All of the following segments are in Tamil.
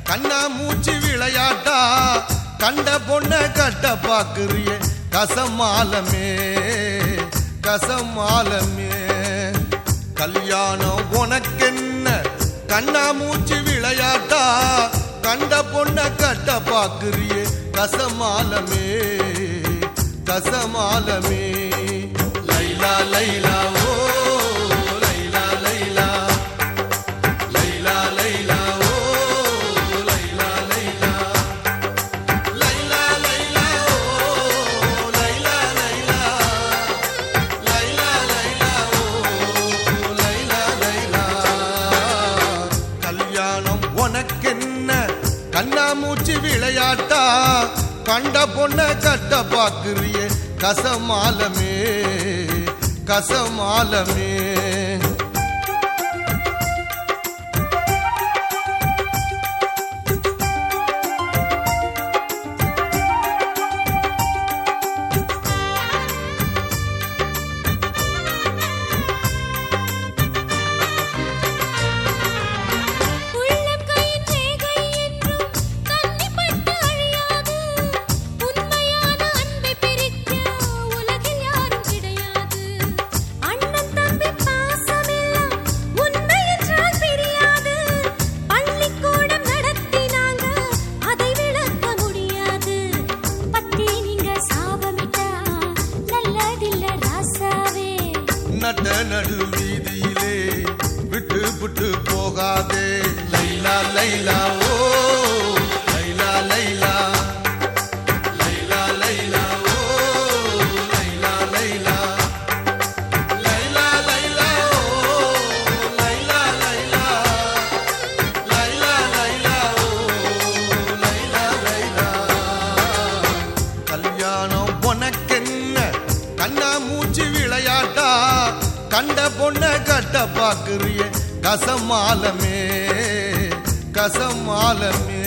கண்ணா மூச்சி விளையாட்டா கண்ட பொண்ண கட்ட பாக்குறிய கசமாலமே கசமாலமே கல்யாணம் உனக்கென்ன கண்ணா மூச்சி விளையாட்டா கண்ட பொண்ண கட்ட பாக்குறிய கசமாலமே கசமாலமே லைலா லைலா ஓ லைலா லைலா லைலா லைலா ஓ லைலா லைலா லைலா லைலா ஓ லைலா லைலா லைலா லைலா ஓ லைலா லைலா கல்யாணம் உனக்கென்ன கண்ணா மூச்சி விளையாட்டா கண்ட பொண்ண கட்ட பாக்குறிய கசமாலமே கசமாலமே நட்ட நடு வீதியிலே விட்டு விட்டு போகாதே லைலா லைலா ஓ லைலா லைலா லைலா லைலா ஓ லைலா லைலா லைலா லைலா ஓ லைலா லைலா லைலா லைலா ஓ லைலா லைலா கல்யாணம் உனக்கென்ன கண்ணா மூச்சி விளையாட்டா கண்ட பொண்ண கட்ட பாக்குறிய கசமாலமே கசமாலமே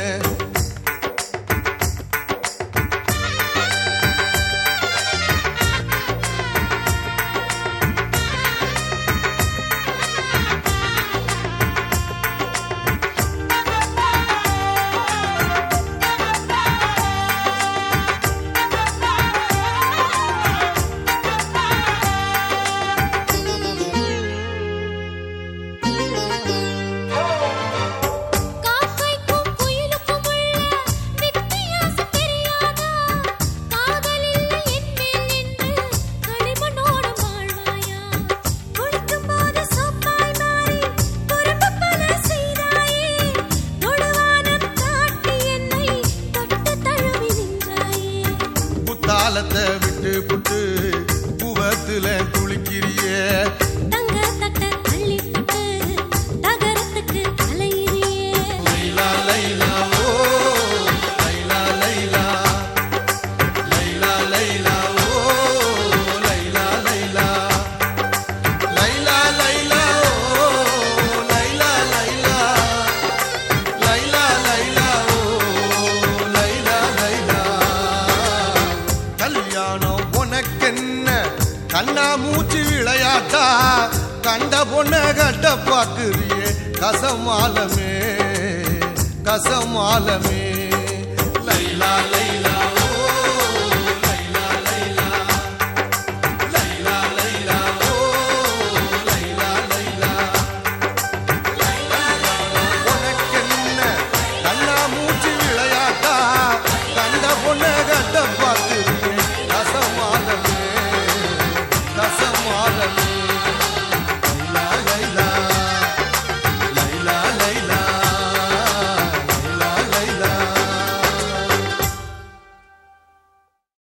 தாளத்தை விட்டு புட்டு பூவத்துல குளிக்கிறியே தங்க தட்ட தள்ளி புட்டு தகரத்துக்கு அலையிறியே லைலா லைலா ஓ லைலா லைலா லைலா லைலா ஓ லைலா லைலா லைலா லைலா ஓ லைலா லைலா லைலா லைலா ஓ லைலா லைலா கல்யாணம் உனக்கென்ன கண்ணா மூச்சி விளையாட்டா கண்ட பொண்ண கட்ட பாக்குறியே கசமாலமே கசமாலமே லைலா லைலா